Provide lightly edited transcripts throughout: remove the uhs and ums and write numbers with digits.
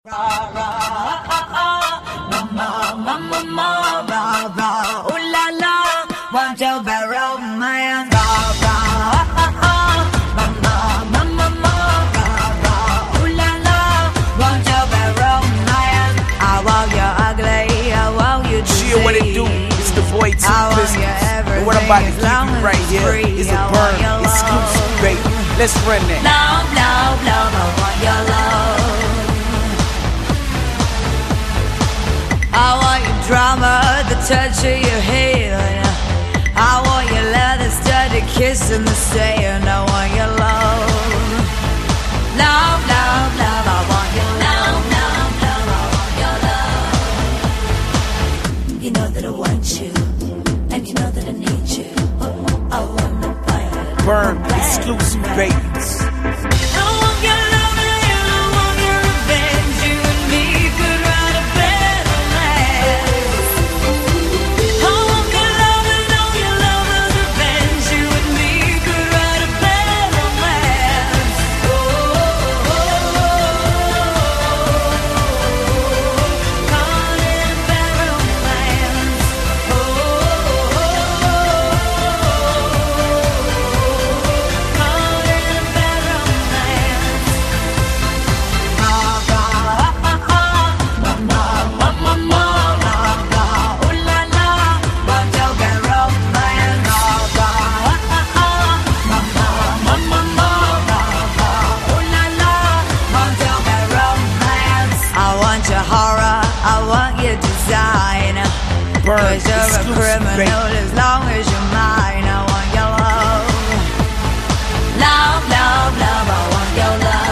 Ra ra mama mama ra ra ooh la la want your bad romance ra ra mama mama ra ra ooh la la want your bad romance. I want you ugly, I want you to see what it do. It's the boy T Business. And what I'm about to give you right here is a burn exclusive, baby. Let's run that. Love, love, love, I want your love. I want your drama, the touch of your hand. I want your leather studded kiss in the sand. I want your love. Love, love, love, I want your love. Love, love, I want your love. You know that I want you, and you know that I need you. I want to buy Burn exclusive, babies. Cause you're a criminal as long as you're mine. I want your love. Love, love, love, I want your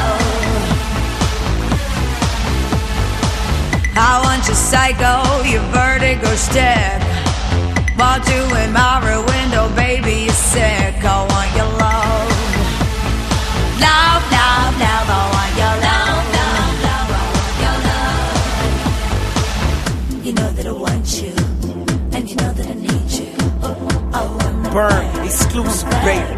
love. I want your psycho, your vertigo stick. While doing my rear window, baby, you're sick. I want your love. Love, love, love, I want your love. Love, love, I want your love. You know that I want you, and you know that I need you. I want burn exclusive, baby.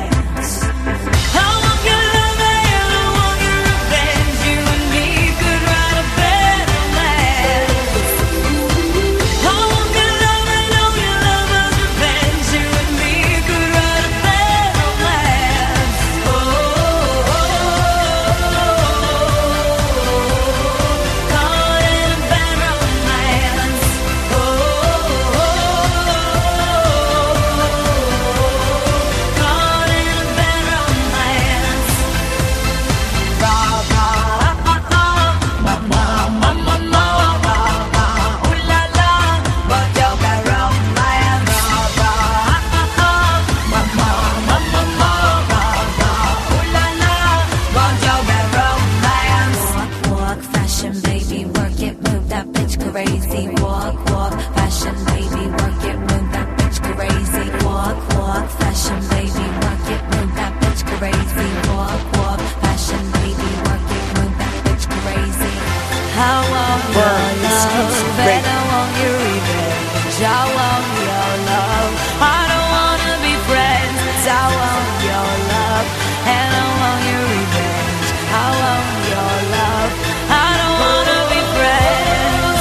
Crazy, walk, walk, fashion, baby, work it, move that bitch crazy. Walk, walk, fashion, baby, work it, move that bitch crazy. Walk, walk, fashion, baby, work it, move that bitch crazy. I want your love, and I want your revenge. I want your love. I don't wanna be friends. I want your love, and I want your revenge. I want your love. I don't wanna be friends.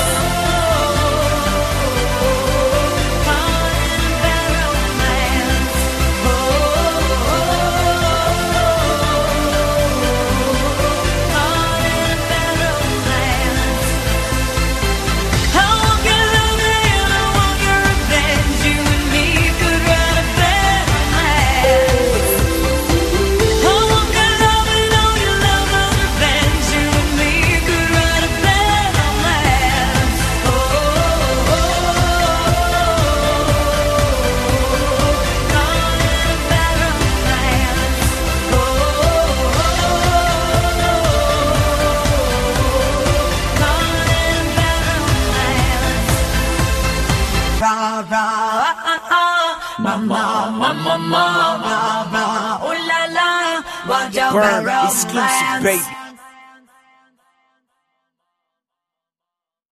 Mama, mama, mama, ooh la la, want your burn exclusive, baby.